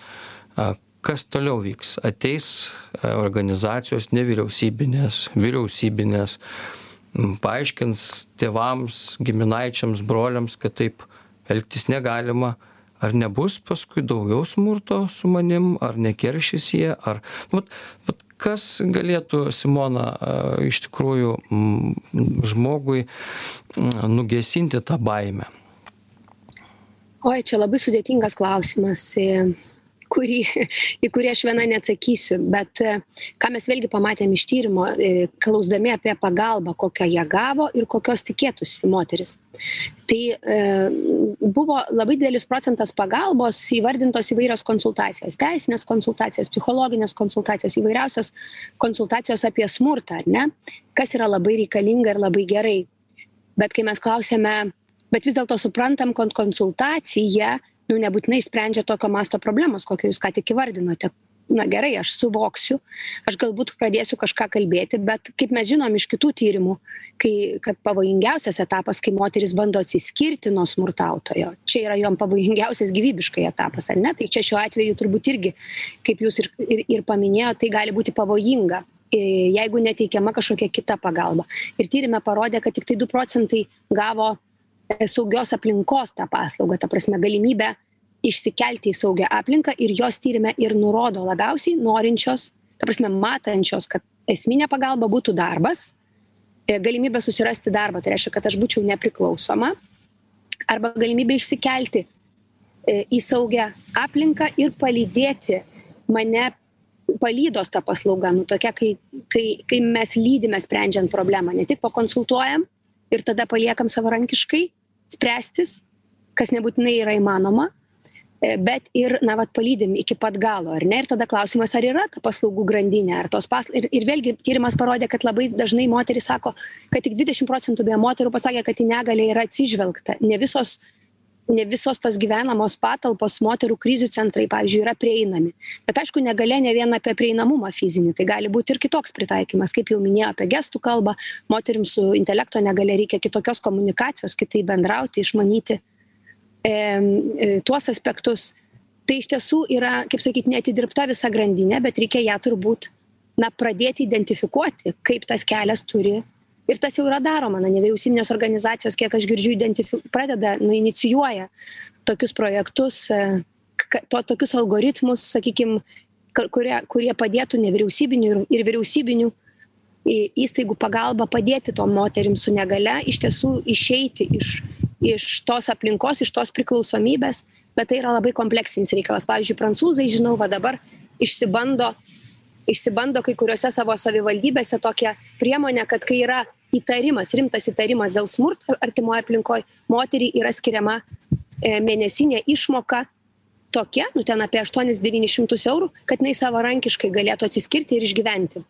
kas toliau vyks? Ateis organizacijos nevyriausybinės, vyriausybinės, paaiškins tėvams, giminaičiams, broliams, kad taip elgtis negalima. Ar nebus paskui daugiau smurto su manim, ar nekeršys jie, ar... Vat, vat kas galėtų, Simona, iš tikrųjų žmogui nugesinti tą baimę? Oi, čia labai sudėtingas klausimas. Kurį, į kurį aš viena neatsakysiu, bet ką mes vėlgi pamatėm iš tyrimo, klausdami apie pagalbą, kokią jie gavo ir kokios tikėtųsi moteris. Tai e, buvo labai didelis procentas pagalbos, įvardintos įvairios konsultacijos, teisinės konsultacijos, psichologinės konsultacijos, įvairiausios konsultacijos apie smurtą, ar ne? Kas yra labai reikalinga ir labai gerai. Bet kai mes klausėme, bet vis dėlto suprantam, kad konsultacija nu, nebūtinai sprendžia tokio masto problemos, kokio jūs ką tik įvardinote. Na gerai, aš suvoksiu, aš galbūt pradėsiu kažką kalbėti, bet kaip mes žinom iš kitų tyrimų, kai, kad pavojingiausias etapas, kai moteris bando atsiskirti nuo smurtautojo, čia yra jom pavojingiausias gyvybiškai etapas, ar ne? Tai čia šiuo atveju turbūt irgi, kaip jūs ir, ir, ir paminėjote, tai gali būti pavojinga, jeigu neteikiama kažkokia kita pagalba. Ir tyrime parodė, kad tik tai du procentai gavo saugios aplinkos tą paslaugą, ta prasme galimybę išsikelti į saugią aplinką ir jos tyrime ir nurodo labiausiai norinčios, ta prasme matančios, kad esminė pagalba būtų darbas, galimybė susirasti darbą, tai reiškia, kad aš būčiau nepriklausoma, arba galimybė išsikelti į saugią aplinką ir palydėti mane, palydos tą paslaugą, nu tokia, kai, kai, kai mes lydime sprendžiant problemą, ne tik pakonsultuojam ir tada paliekam savarankiškai spręstis, kas nebūtinai yra įmanoma, bet ir, na, vat, palydim iki pat galo, ar ne? Ir tada klausimas, ar yra ta paslaugų grandinė, ar tos pasla... ir, ir vėlgi tyrimas parodė, kad labai dažnai moteris sako, kad tik dvidešimt procentų beje moterų pasakė, kad į negalę yra atsižvelgta. Ne visos ne visos tos gyvenamos patalpos, moterų krizių centrai, pavyzdžiui, yra prieinami. Bet aišku, negalė ne vien apie prieinamumą fizinį, tai gali būti ir kitoks pritaikymas, kaip jau minėjau apie gestų kalbą, moterims su intelekto negalė reikia kitokios komunikacijos, kitai bendrauti, išmanyti e, e, tuos aspektus. Tai iš tiesų yra, kaip sakyti, neatidirbta visa grandinė, bet reikia ją turbūt na, pradėti identifikuoti, kaip tas kelias turi. Ir tas jau yra daroma, na, nevyriausybinės organizacijos, kiek aš girdžiu, identifi- pradeda, nu, inicijuoja tokius projektus, to, tokius algoritmus, sakykime, kurie, kurie padėtų nevyriausybinių ir, ir vyriausybinių įstaigų pagalba padėti tom moterims su negale iš tiesų išeiti iš, iš tos aplinkos, iš tos priklausomybės, bet tai yra labai kompleksinis reikalas. Pavyzdžiui, prancūzai, žinau, va dabar išsibando, išsibando kai kuriuose savo savivaldybėse tokią priemonę, kad kai yra įtarimas, rimtas įtarimas dėl smurto artimoje aplinkoje, moteriai yra skiriama e, mėnesinė išmoka tokia, nu ten apie aštuonis devynis šimtus eurų, kad jinai savarankiškai galėtų atsiskirti ir išgyventi.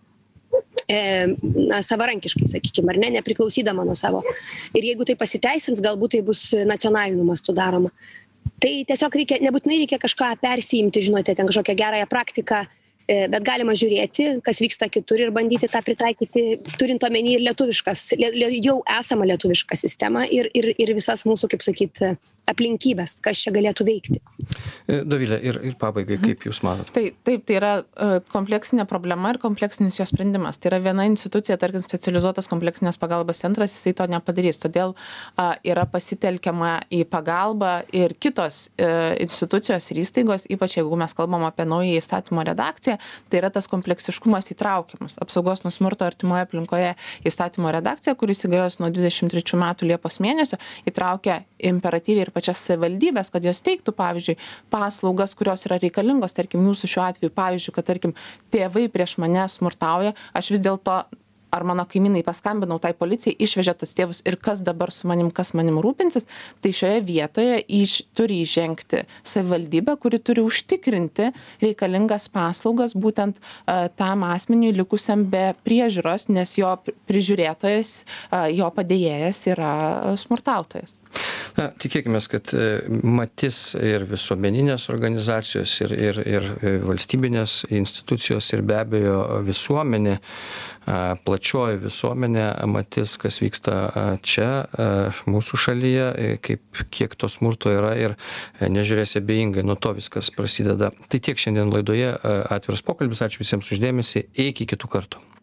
E, na, savarankiškai, sakykime, ar ne, nepriklausydama nuo savo. Ir jeigu tai pasiteisins, galbūt tai bus nacionaliniu mastu daroma. Tai tiesiog reikia, nebūtinai reikia kažką persiimti, žinote, ten kažkokią gerąją praktiką, bet galima žiūrėti, kas vyksta kitur ir bandyti tą pritaikyti, turint omeny ir lietuviškas, jau esamą lietuvišką sistemą ir, ir, ir visas mūsų, kaip sakyt, aplinkybės, kas čia galėtų veikti. Dovilė, ir, ir pabaigai, kaip Jūs matote? Tai, taip, tai yra kompleksinė problema ir kompleksinis jos sprendimas. Tai yra viena institucija, tarkim, specializuotas kompleksinės pagalbos centras, jisai to nepadarys. Todėl a, yra pasitelkiama į pagalbą ir kitos e, institucijos ir įstaigos, ypač jeigu mes kalbam apie naują įstatymo redakciją, tai yra tas kompleksiškumas įtraukiamas. Apsaugos nuo smurto artimoje aplinkoje įstatymo redakcija, kuris įgalios nuo dvidešimt trečių metų Liepos mėnesio, įtraukia imperatyviai ir pačias savivaldybės, kad jos teiktų, pavyzdžiui, paslaugas, kurios yra reikalingos, tarkim, jūsų šiuo atveju, pavyzdžiui, kad, tarkim, tėvai prieš mane smurtauja, aš vis dėlto ar mano kaimynai paskambinau tai policijai, išvežė tos tėvus ir kas dabar su manim, kas manim rūpinsis, tai šioje vietoje iš, turi įžengti savivaldybė, kuri turi užtikrinti reikalingas paslaugas būtent uh, tam asmeniui likusiam be priežiūros, nes jo prižiūrėtojas, uh, jo padėjėjas yra smurtautojas. Na, tikėkime, kad matys ir visuomeninės organizacijos, ir, ir, ir valstybinės institucijos, ir be abejo visuomenė, plačioji visuomenė matys, kas vyksta čia, mūsų šalyje, kaip, kiek to smurto yra ir nežiūrės abejingai, nuo to viskas prasideda. Tai tiek šiandien laidoje Atviras pokalbis, ačiū visiems už dėmesį, iki kitų kartų.